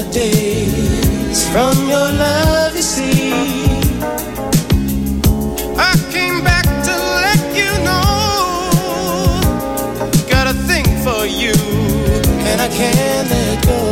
days from your love, you see. I came back to let you know, got a thing for you, and I can't let go.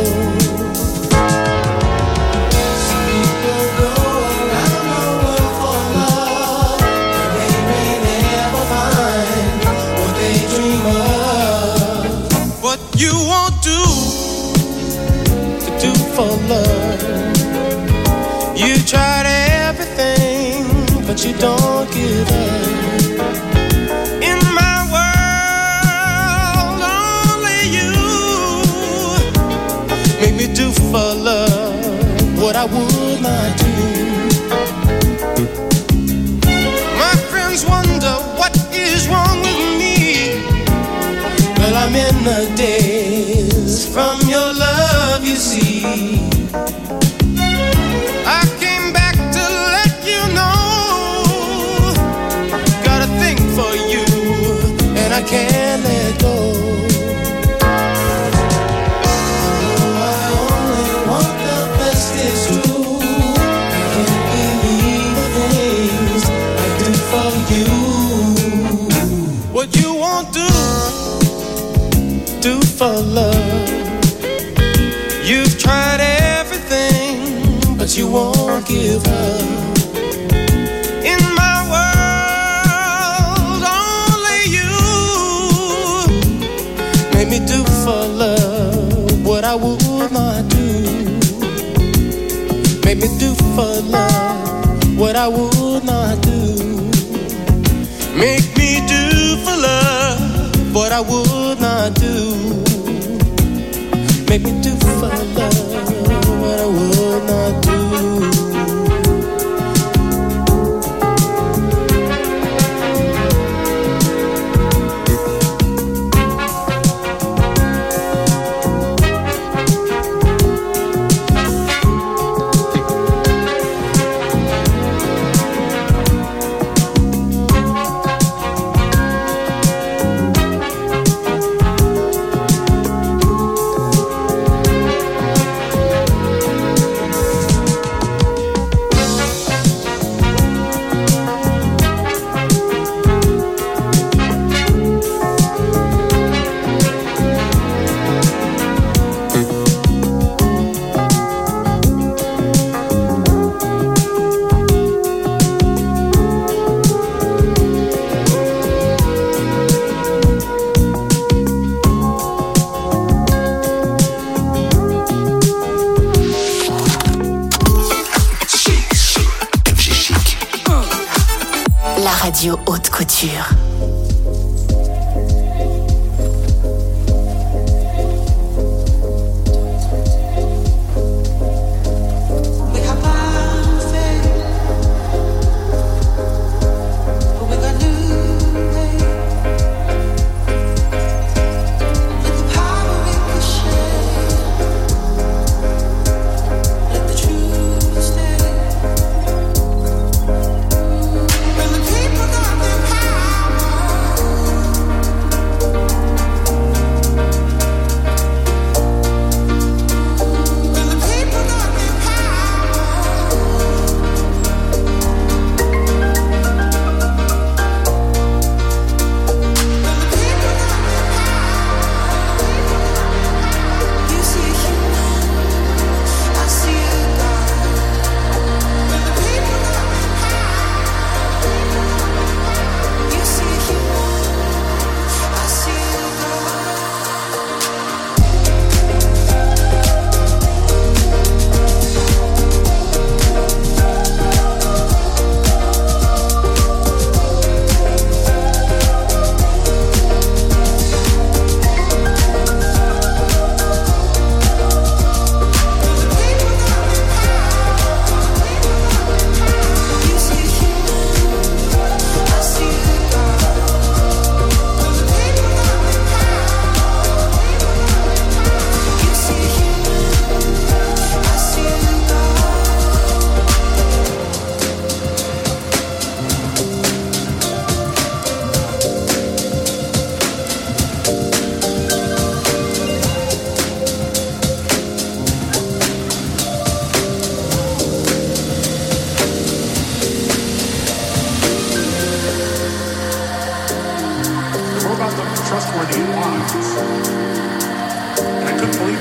For love, you tried everything, but you don't give up. In my world, only you make me do for love what I would not do. My friends wonder what is wrong with me. Well, I'm in the days from your love, you see. I came back to let you know, got a thing for you, and I can't let go. Oh, I only want the best, it's true. I can't believe the things I do for you. What you won't do for love. You've tried everything, but you won't give up. In my world, only you made me do for love what I would not do. Made me do for love what I would not do. Make me do for love what I would not do. Make me do for love what I would not do. Radio Haute Couture. People got their power.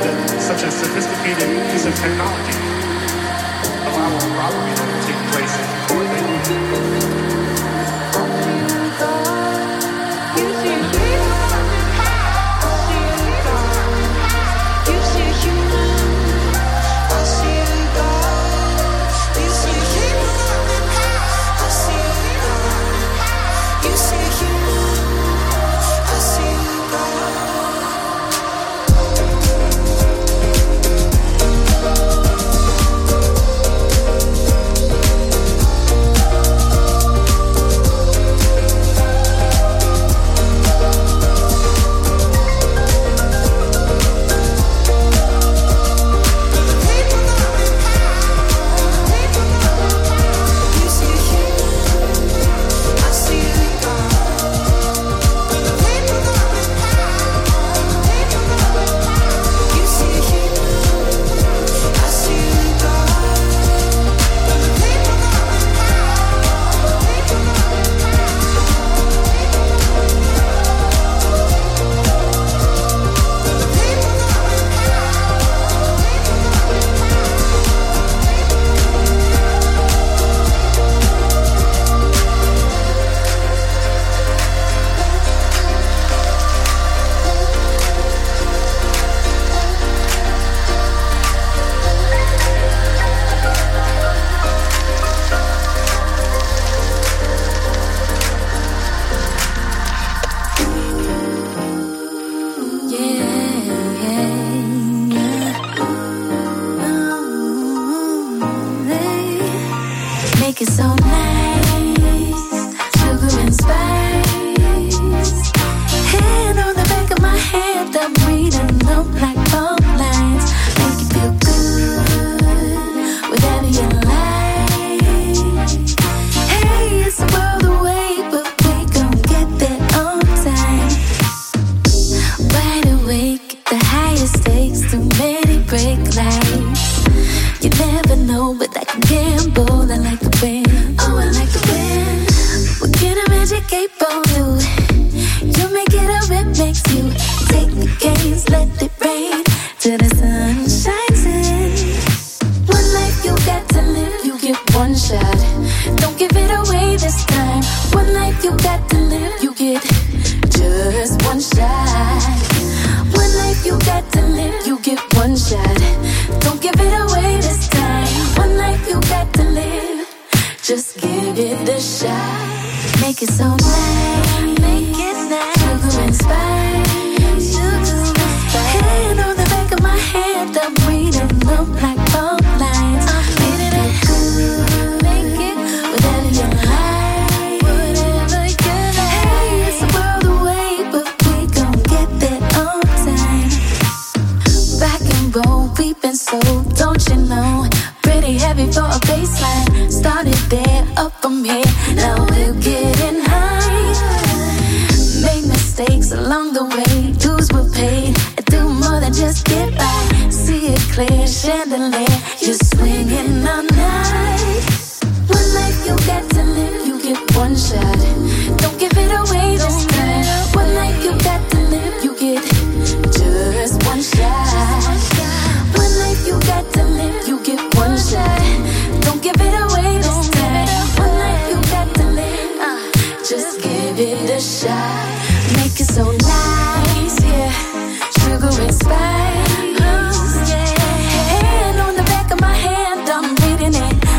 that such a sophisticated piece of technology allows robbery to take place in broad daylight.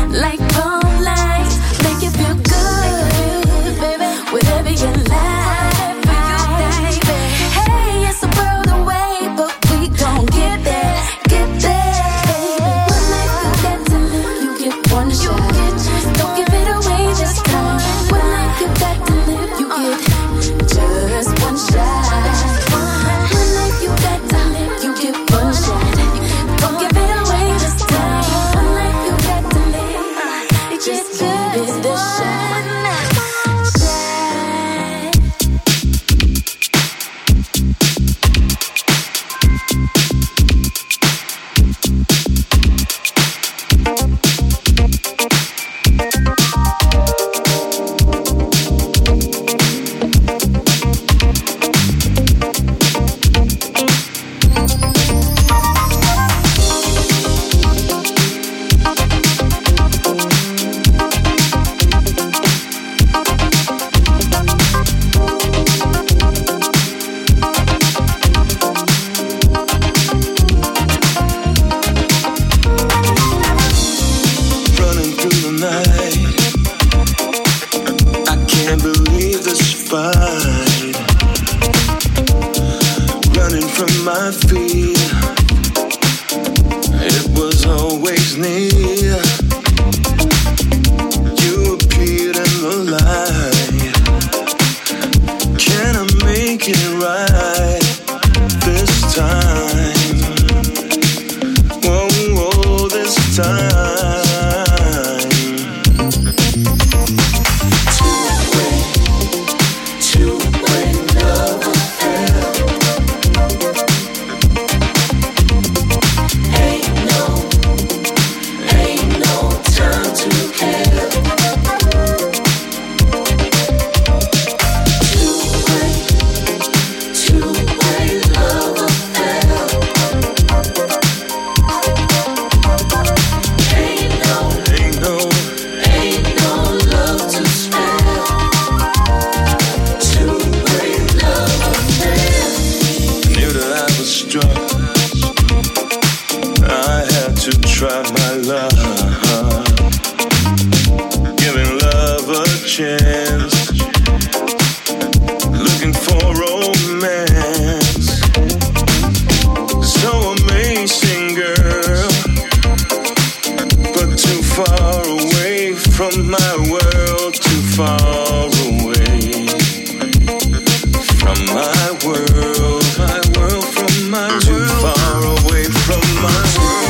Like palm lines, make you feel good, baby. Whatever you like. my feet. It was always near. You appeared in the light. Can I make it right this time? Whoa, whoa, this time. Try my love, giving love a chance, looking for romance. So amazing, girl, but too far away from my world, too far away from my world, from my world, too far away from my world.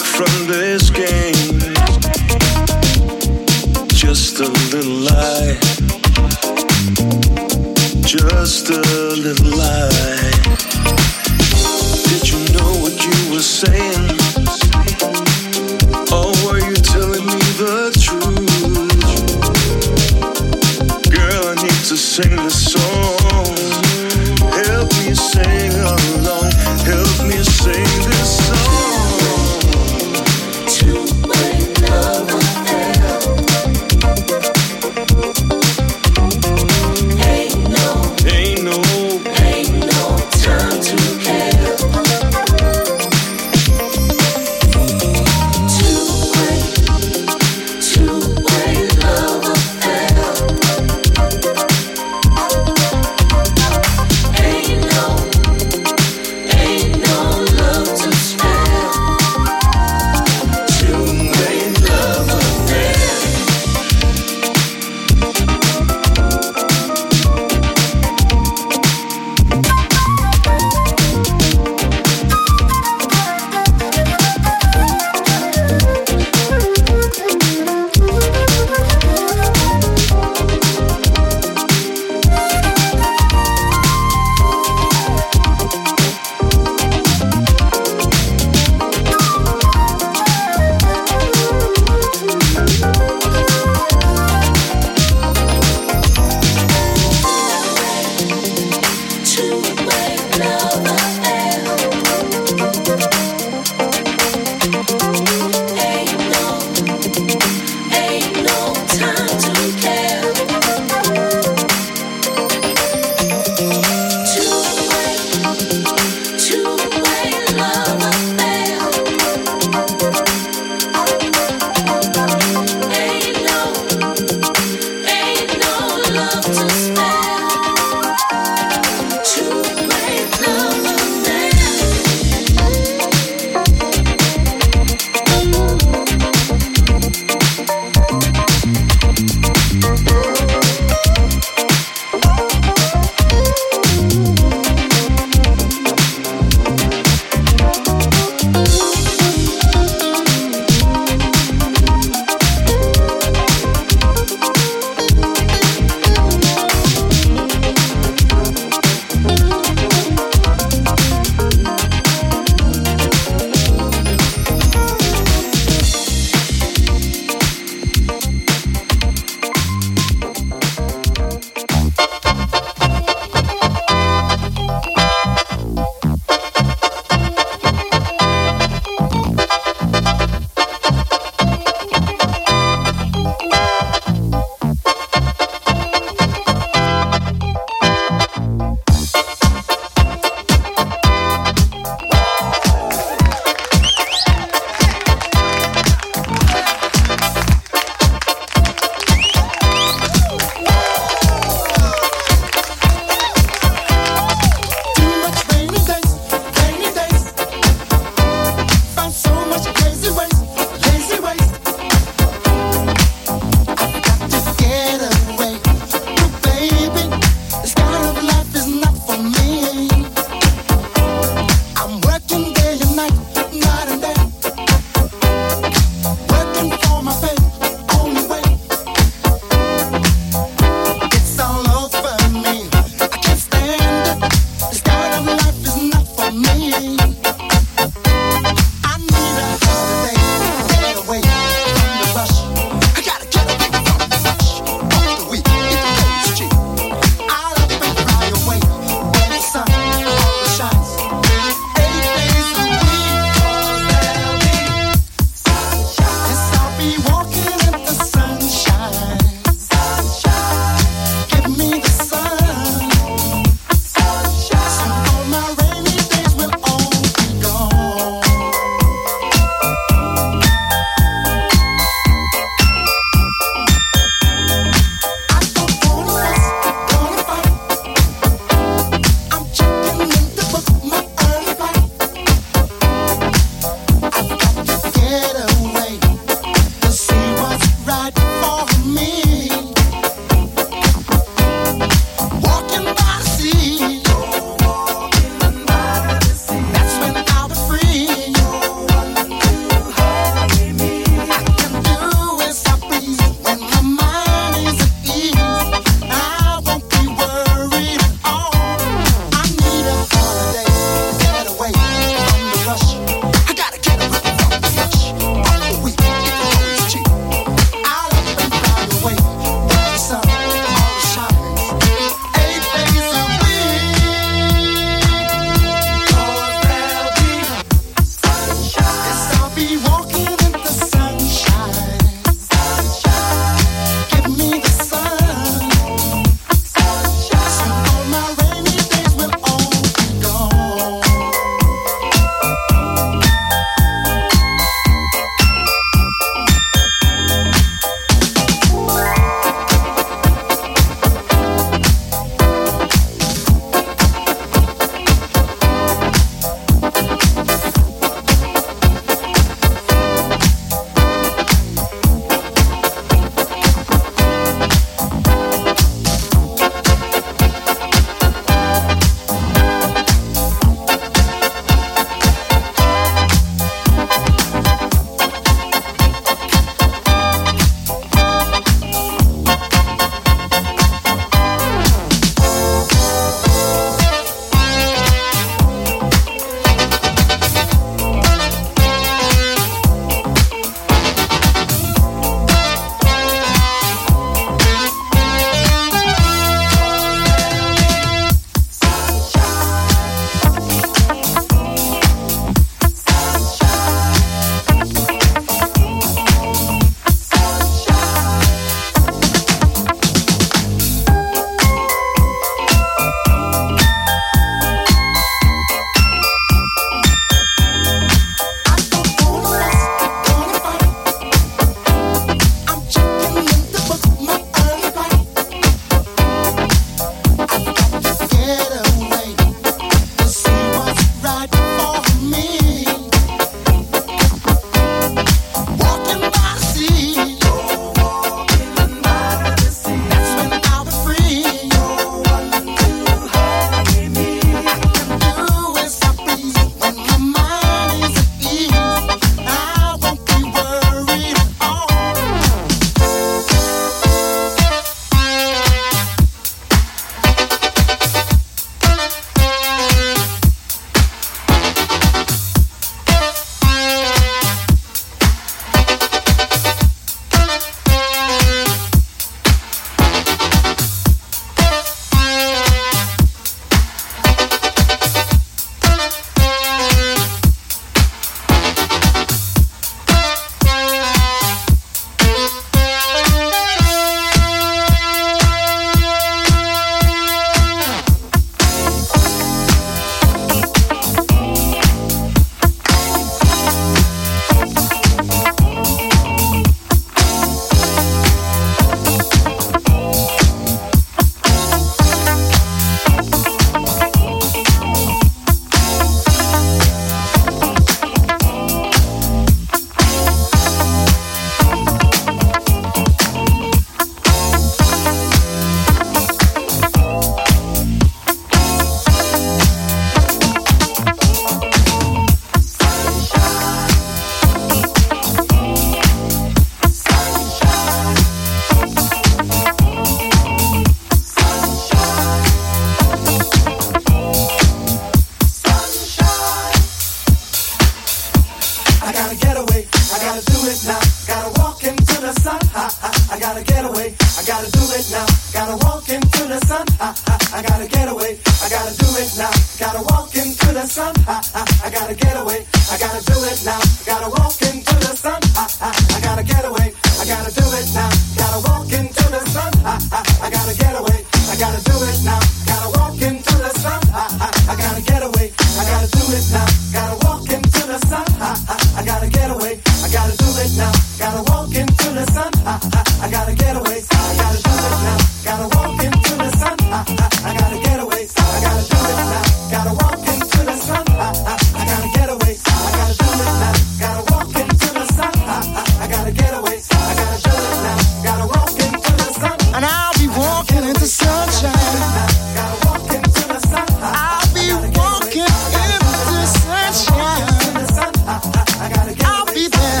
I gotta get away. I gotta do it now. Gotta walk into the sun. I gotta get away. I gotta do it now. Gotta walk into the sun. I gotta get away. I gotta do it now. Gotta walk into the sun. I gotta get away. I gotta do it now. Gotta walk into the sun. I gotta get away. I gotta do it now. Gotta walk into the sun. I gotta get away. I gotta do it now. Gotta walk into the sun. I gotta get away. I gotta do it now. Gotta walk into the sun. I gotta get away. I gotta do it now. Gotta walk into the sun. I gotta get away. I gotta do it now. Gotta walk into the sun. I gotta get away. I gotta do it now. Gotta walk into the sun. I gotta get away. I gotta do it now. Gotta walk into the sun. I gotta get away. I gotta do it now. Gotta walk into the sun. And I'll be walking into sunshine. Gotta walk into the sun. I'll be walking into sunshine. I'll be there.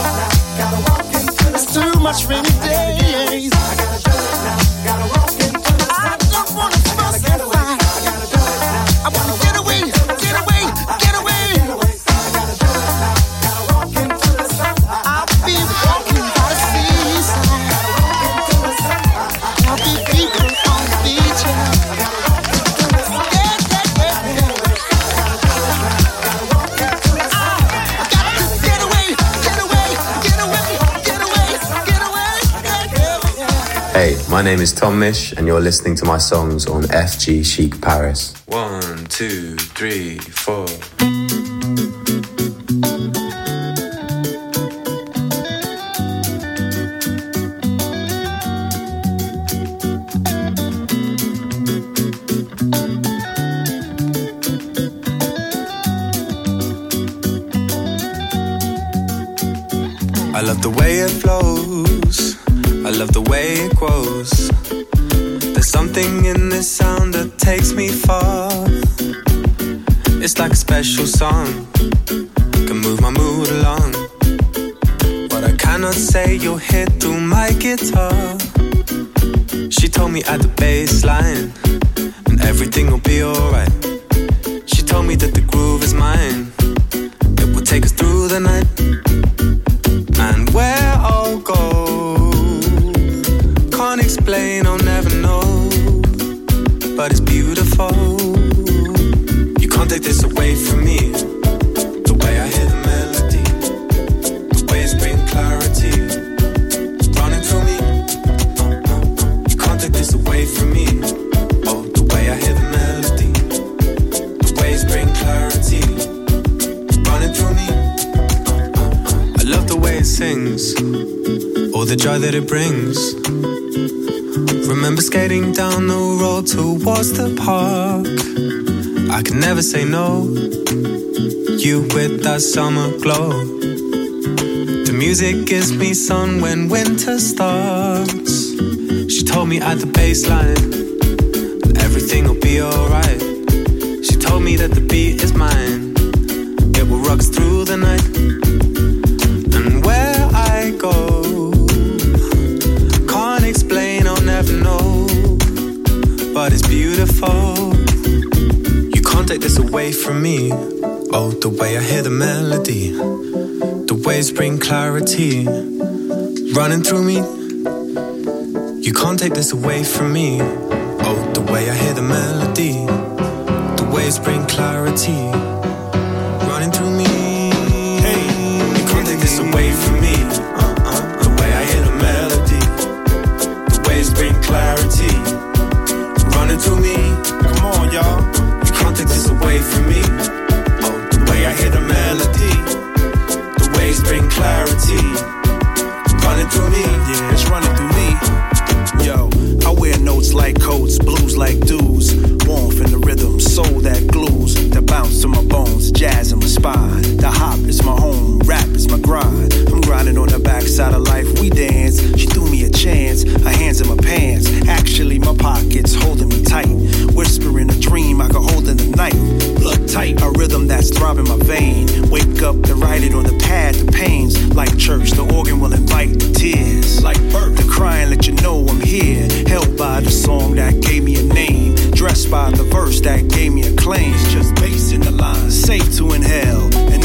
It's too much rainy days. I don't wanna fuss and fight. I wanna get away, get away, get away. I'll be walking by the seaside. I'll be people on the beach. Hey, my name is Tom Mish, and you're listening to my songs on FG Chic Paris. 1, 2, 3, 4. I love the way it flows. I love the way it grows. There's something in this sound that takes me far. It's like a special song, can move my mood along. What I cannot say, you'll hear through my guitar. She told me at the bass line, and everything will be alright. She told me that the groove is mine, it will take us through the night. And where I'll go, can't explain, I'll never know, but it's beautiful. You can't take this away from me. The way I hear the melody, the way it's bringing clarity, running through me. You can't take this away from me. Oh, the way I hear the melody, the way it's bringing clarity, running through me. I love the way it sings, all the joy that it brings. Remember skating down the road towards the park. I could never say no. You with that summer glow. The music gives me sun when winter starts. She told me at the baseline that everything will be alright. She told me that the beat is mine, it will rock us through the night. And where I go, can't explain, I'll never know, but it's beautiful. You can't take this away from me. Oh, the way I hear the melody, the waves bring clarity, running through me. You can't take this away from me. Oh, the way I hear the melody, the waves bring clarity, running through me. Hey, you can't take this away from me. The way I hear the melody, the waves bring clarity, running through me. Come on, y'all. You can't take this away from me. Oh, the way I hear the melody, the waves bring clarity, running through me. Yeah, it's running through me. Yo, I wear notes like coats, blues like dudes, warmth in the rhythm, soul that glues, that bounce to my bones, jazz in my spine. The hop is my home, rap is my grind. I'm grinding on the backside of life, we dance. She threw me a chance, her hands in my pants. Actually, my pockets holding me tight, whispering a dream I could hold in the night. Look tight, a rhythm that's throbbing my vein. Wake up to write it on the pad, the pains. Like church, the organ will invite the tears. Like birth, the crying let you know I'm here. Held by the song that gave me a name, dressed by the verse that gave me a claim. It's just bass in the line, safe to inhale, and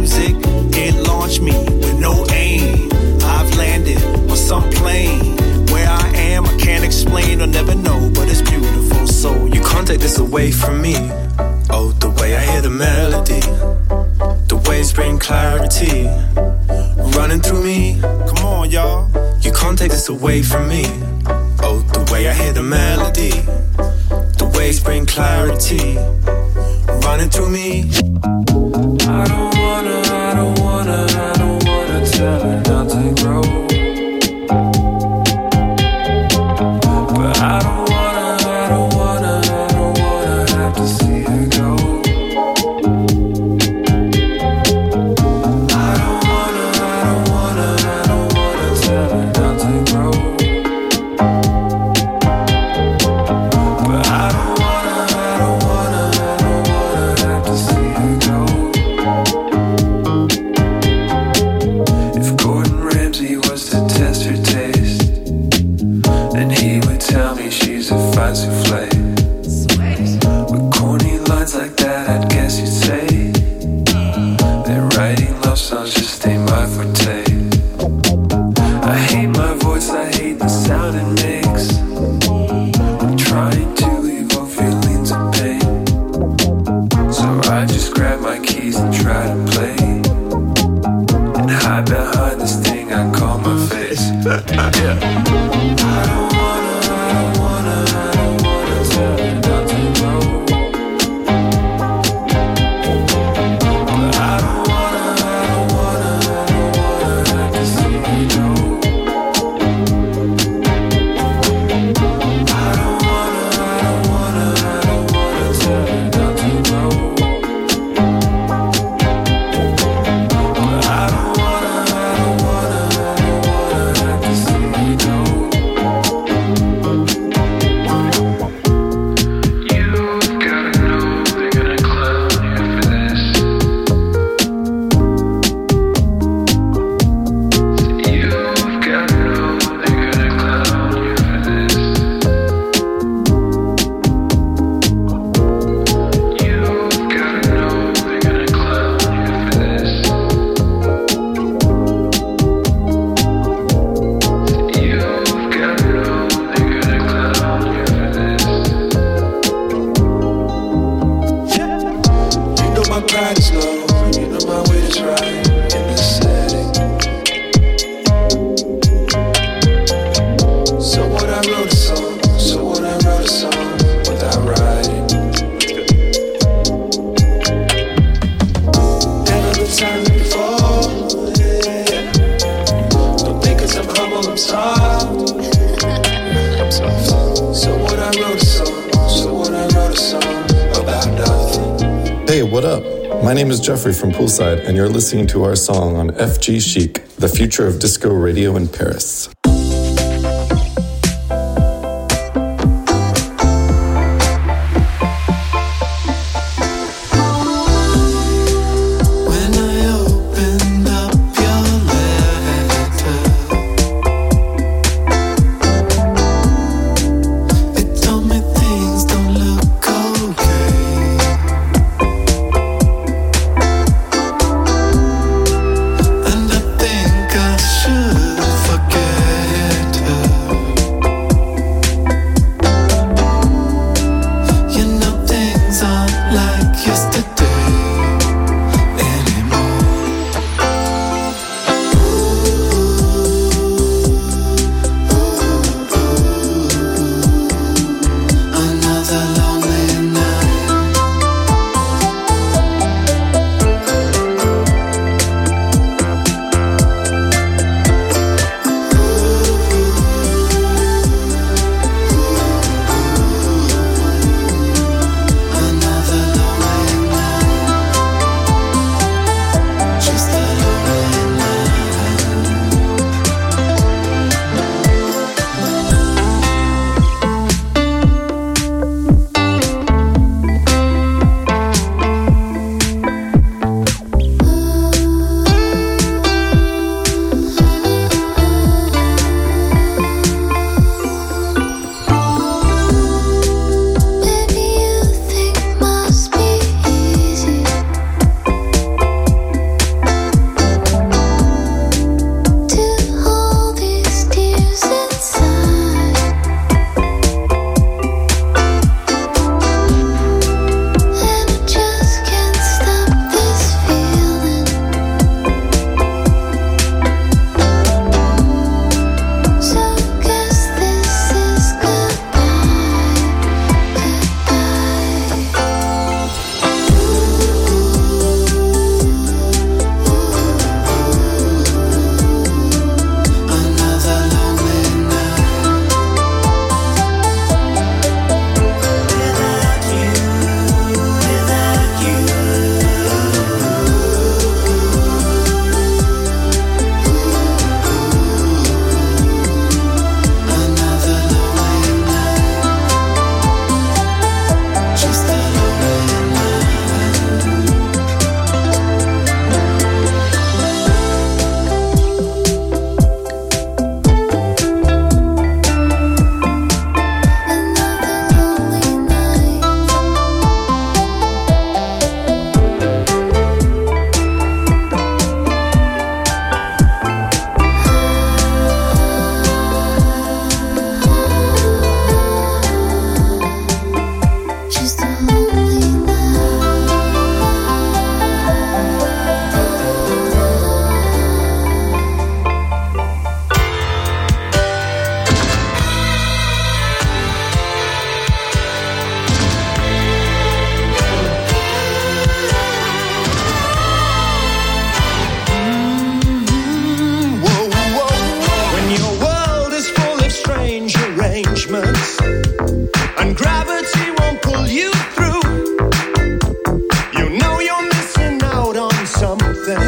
music, it launched me with no aim. I've landed on some plane. Where I am, I can't explain or never know, but it's beautiful. So You can't take this away from me. Oh, the way I hear the melody, the waves bring clarity running through me. come on, y'all. You can't take this away from me. Oh, the way I hear the melody, the waves bring clarity running through me. I don't wanna tell her not to grow. But I don't wanna have to see her go. I don't wanna tell her not to grow. But I don't wanna have to see her go. If Gordon Ramsay was to test her taste, then he would tell me she's a fine souffle. With corny lines like that, I'd guess you'd say that writing love songs just ain't my forte. I hate my voice, I hate the sound it makes. I'm trying to evoke feelings of pain, so I just grab my keys and try to play and hide behind this thing I call my face. Yeah. I don't wanna tell her not to grow. But I don't wanna have to see her go. I don't wanna tell her not to grow. But I don't wanna have to see her go. You've gotta know they're gonna clown you for this. You've gotta know they're gonna clown you for this. You've gotta know they're gonna clown you for this. You've gotta know they're gonna clown you for this. You know my pride is low, you know my weight is right in this setting. So what I wrote a song without writing. Never been silent before, yeah. Don't think 'cause I'm humble, I'm soft. So what I wrote a song about nothing. Hey, what up? My name is Jeffrey from Poolside, and you're listening to our song on FG Chic, the future of disco radio in Paris. When I opened up your letter, it told me things don't look okay. And I think I should forget.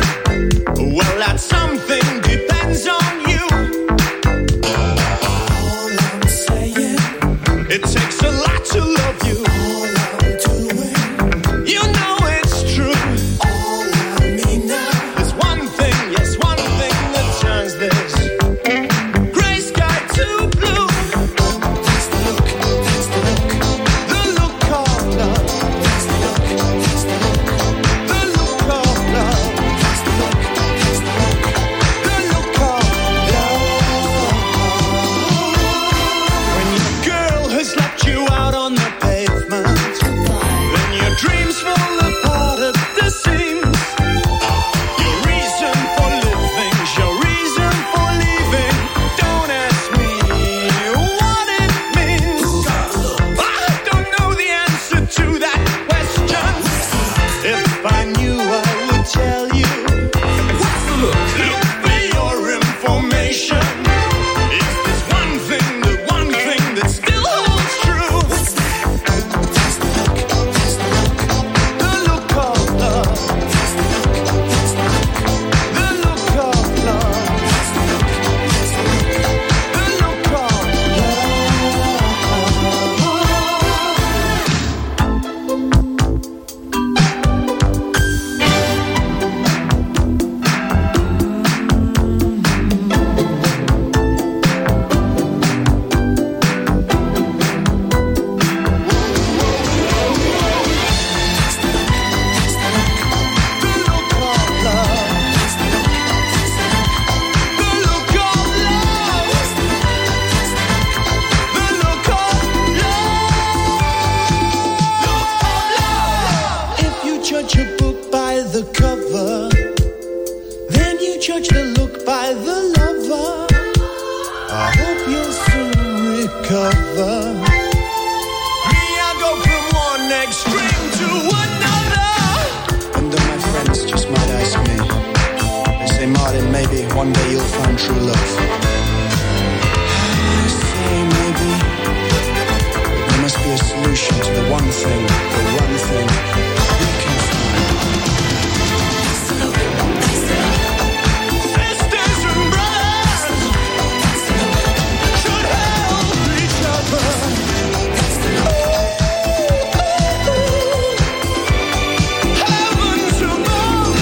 Well, that something depends on you. All I'm saying, it takes a lot to love you. All I'm doing, you know it's true. All I mean now is one thing, yes, one thing that turns this gray sky to blue. That's the look, that's the look, the look of love. That's the look, that's the look, the look of love. That's the look, that's the look, the look of love. When your girl has left you out on the pavement, then your dreams fall apart at the seams. Your reason for living, your reason for leaving. Don't ask me what it means. I don't know the answer to that question. If I knew, I would tell you. What's the look? Look for your information. Is this one thing that still holds true? What's that? That's the look, that's the look, the look of love. That's the look, that's the look, the look of love. That's the look, that's the look, the look of love. If you judge a book by the cover, then you judge the look by the lover. I hope you'll soon recover. Me, I go from one extreme to another. And then my friends just might ask me, they say, Martin, maybe one day you'll find true love. I say maybe, but there must be a solution to the one thing we can find. Sisters and brothers should help each other. Heavens above.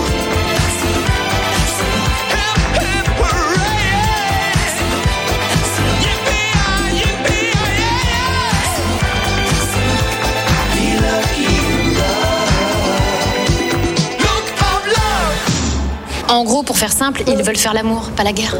Hip, hip, hooray. Yippee-yi, yippee-yi, yeah. Be lucky in love. Look of love. En gros, pour faire simple, ils veulent faire l'amour, pas la guerre.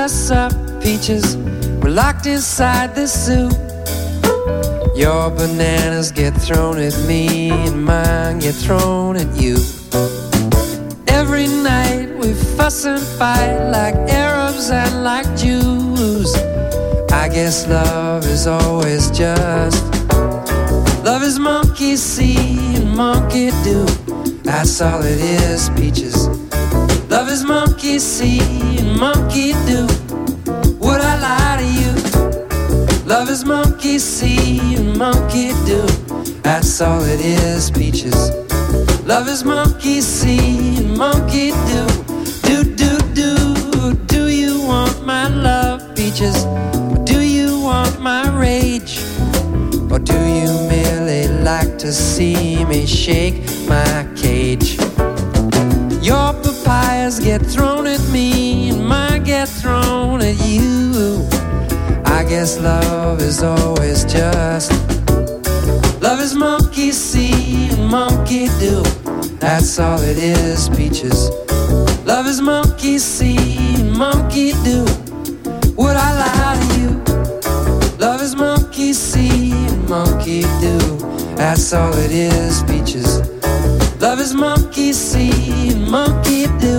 us up, peaches. We're locked inside the zoo. Your bananas get thrown at me, and mine get thrown at you. Every night we fuss and fight like Arabs and like Jews. I guess love is always just. Love is monkey see and monkey do. That's all it is, peaches. Love is monkey see and monkey do. Would I lie to you? Love is monkey see and monkey do. That's all it is, peaches. Love is monkey see and monkey do. Do, do, do. Do you want my love, peaches? Do you want my rage? Or do you merely like to see me shake my cage? Your papayas get thrown at me, and mine get thrown at you. I guess love is always just. Love is monkey see and monkey do. That's all it is, peaches. Love is monkey see and monkey do. Would I lie to you? Love is monkey see and monkey do. That's all it is, peaches. Love is monkey see and monkey do.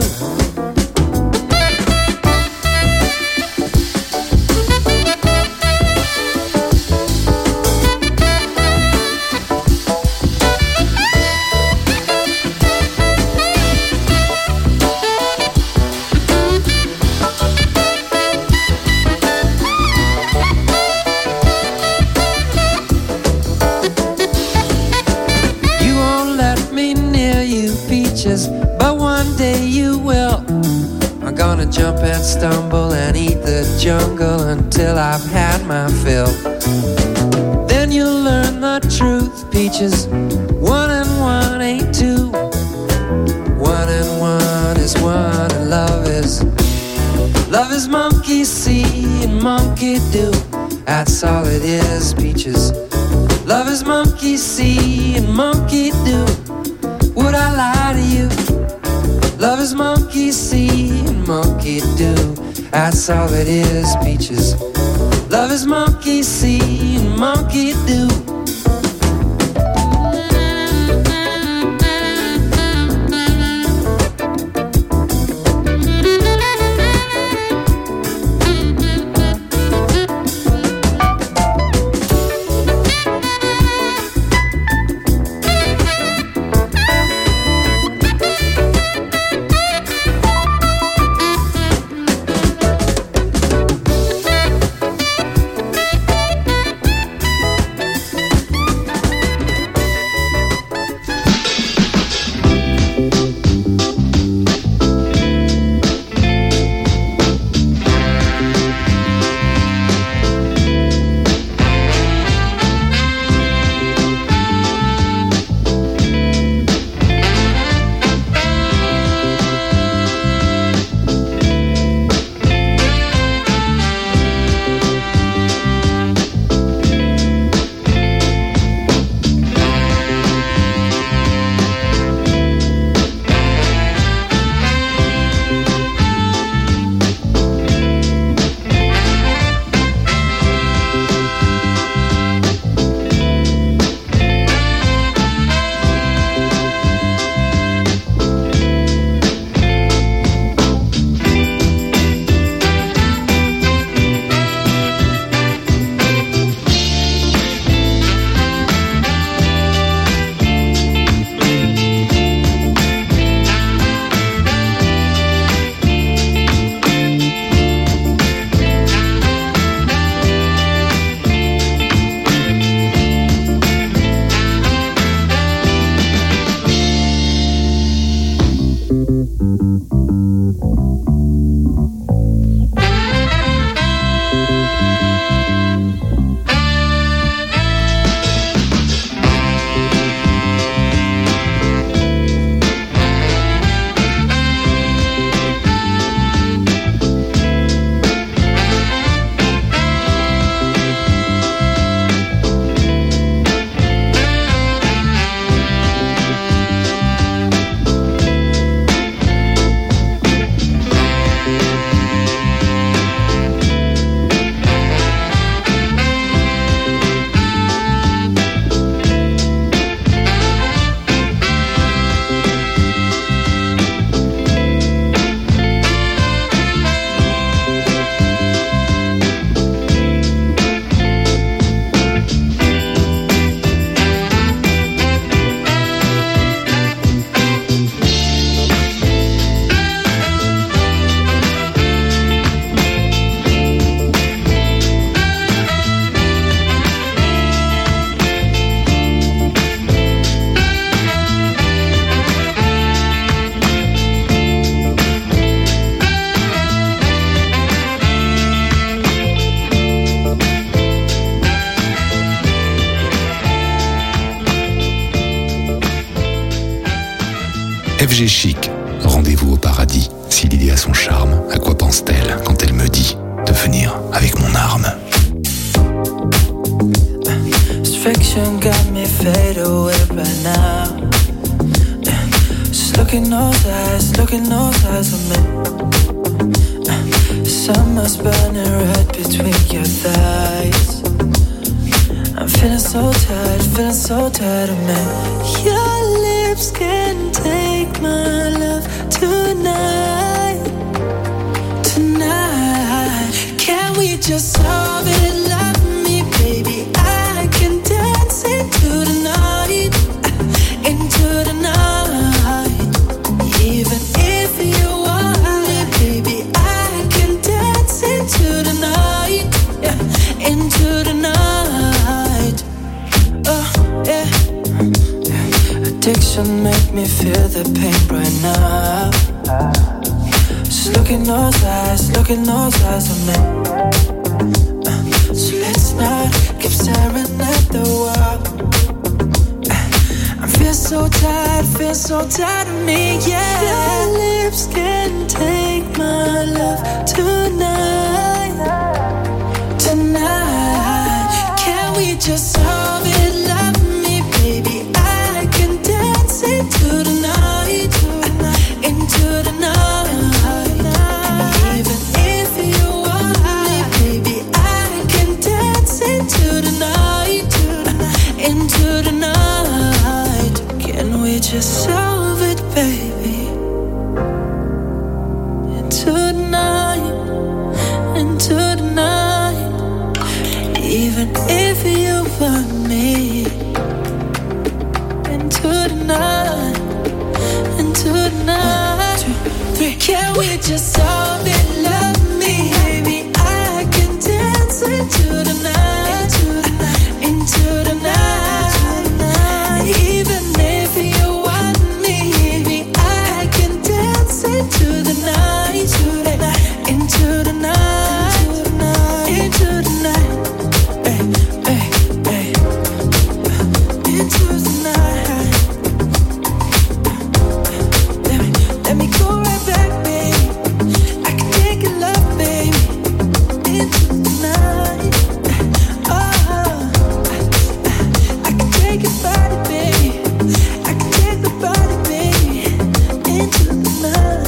But one day you will. I'm gonna jump and stumble and eat the jungle until I've had my fill. Then you'll learn the truth, peaches. 1 and 1 ain't 2. 1 and 1 is 1, and love is monkey see and monkey do. That's all it is, peaches. Love is monkey see and monkey do. Would I lie to you? Love is monkey see and monkey do. That's all it is, peaches. Love is monkey see and monkey do. rendez-vous au paradis. Si l'idée a son charme, à quoi pense-t-elle quand elle me dit de venir avec mon arme? This fiction got me fade away right now. Just look in those eyes on me. Summer's burning red between your thighs. I'm feeling so tired of me. Your lips can take my love tonight. Can we just solve it? Love me, baby. I can dance into the night, into the night. Even if you want me, baby, I can dance into the night, yeah, into the night. Oh, yeah. Addiction make me feel the pain right now. Just look in those eyes on me. So let's not keep staring at the wall. I feel so tired of me, yeah. Your lips can take my love tonight. Can we just solve it? Love me, baby. I can dance into the night, into the night. Even if you want me, baby, I can dance into the night, into the night. Can we just solve it, baby? Into the night, into the night. Even if you want me, into the night, into the night. 2, 3. Can we just solve it? Love me, baby. I can dance into the night, into the night. Even if you want me, baby, I can dance into the night, into the night, into the night. Into the night. Let me go right back, baby. I can take your love, baby, into the night. Oh, I can take your body, baby. I can take the body, baby, into the night.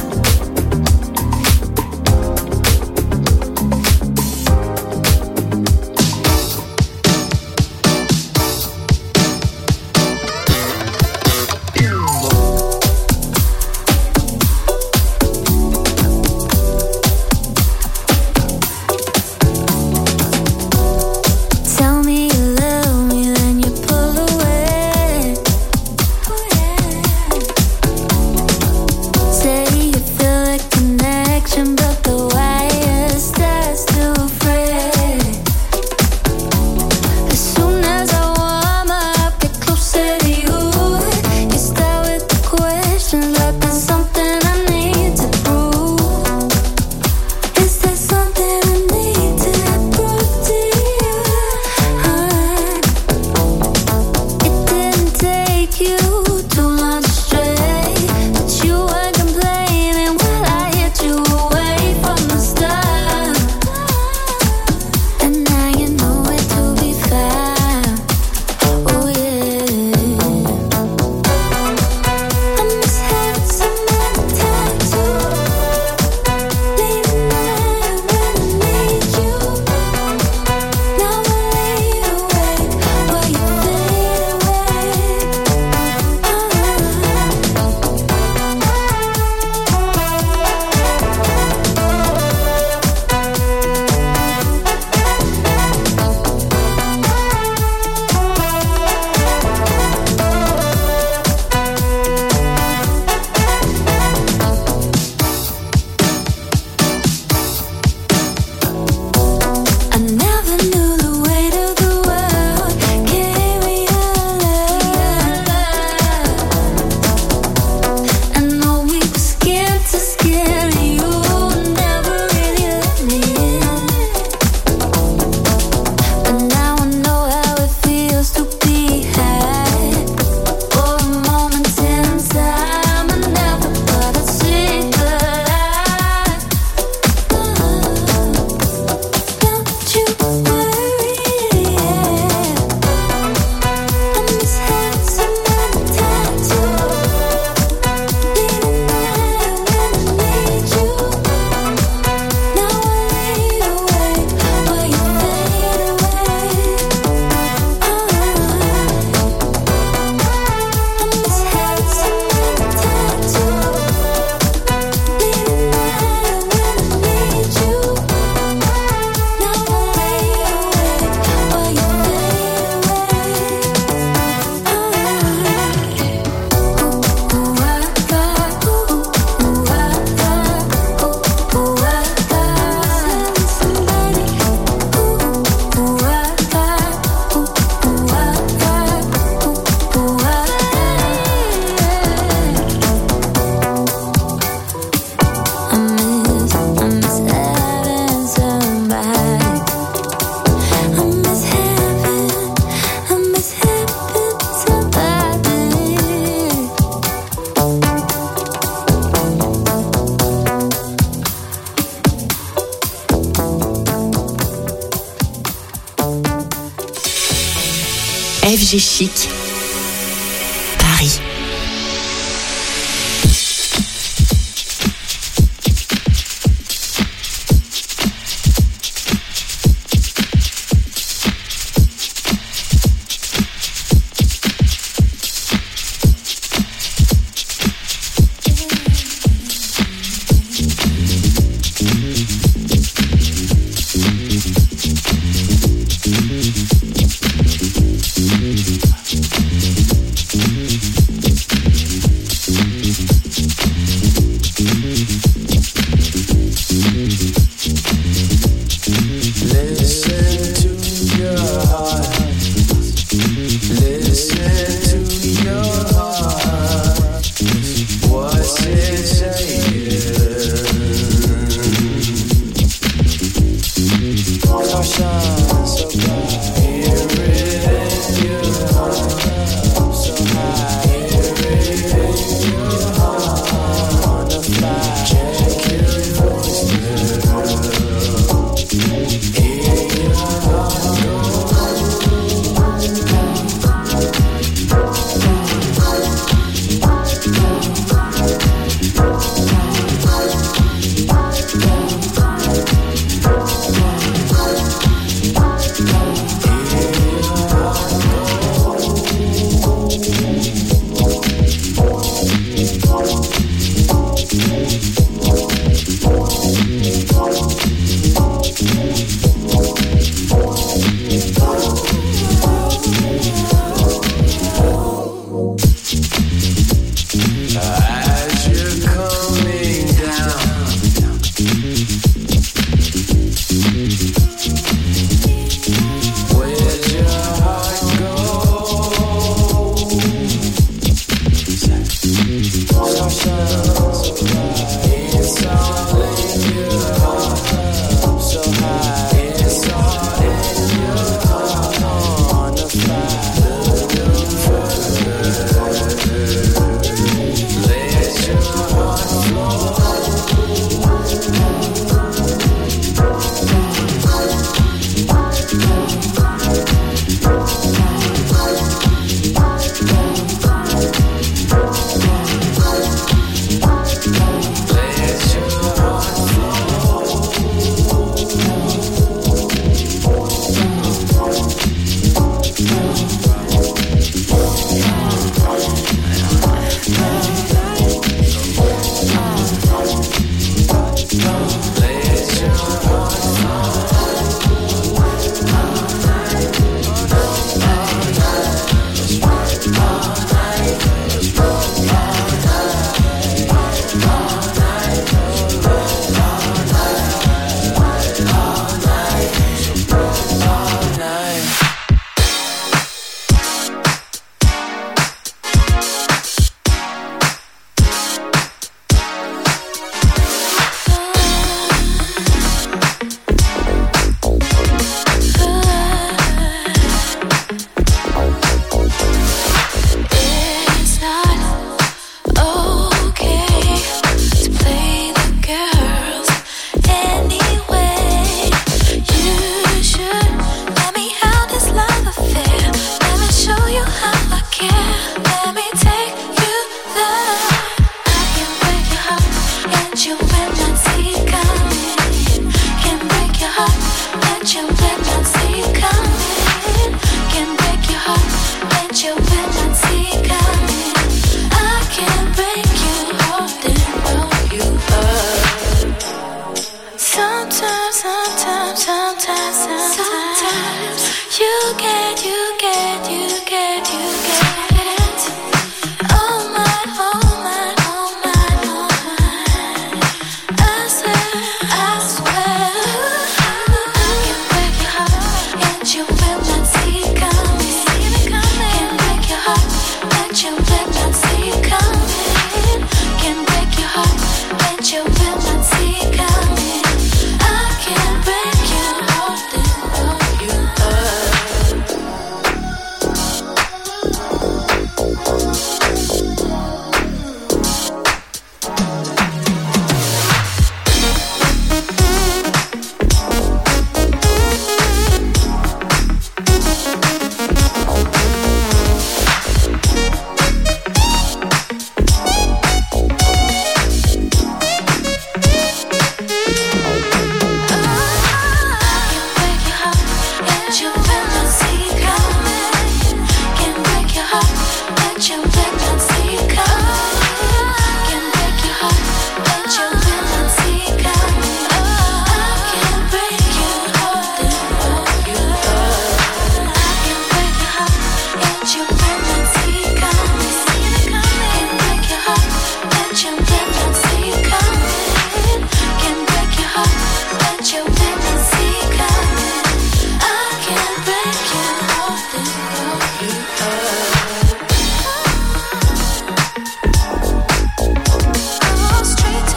Tell me you love me, then you pull away. Say you FG Chic.